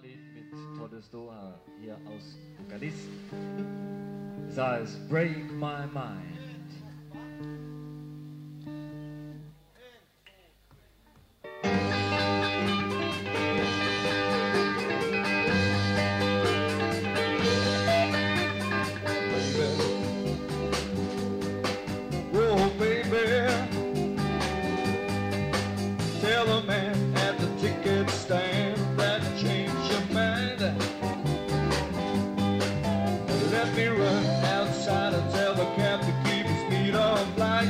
Charlie mit Todes Doha hier aus Bukarest. Das heißt Break My Mind. Tell a man at the ticket stand that changed your mind. Let me run outside and tell the cab to keep his feet on flying.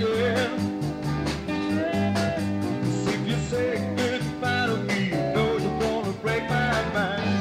If you say goodbye to me, you know you're gonna break my mind.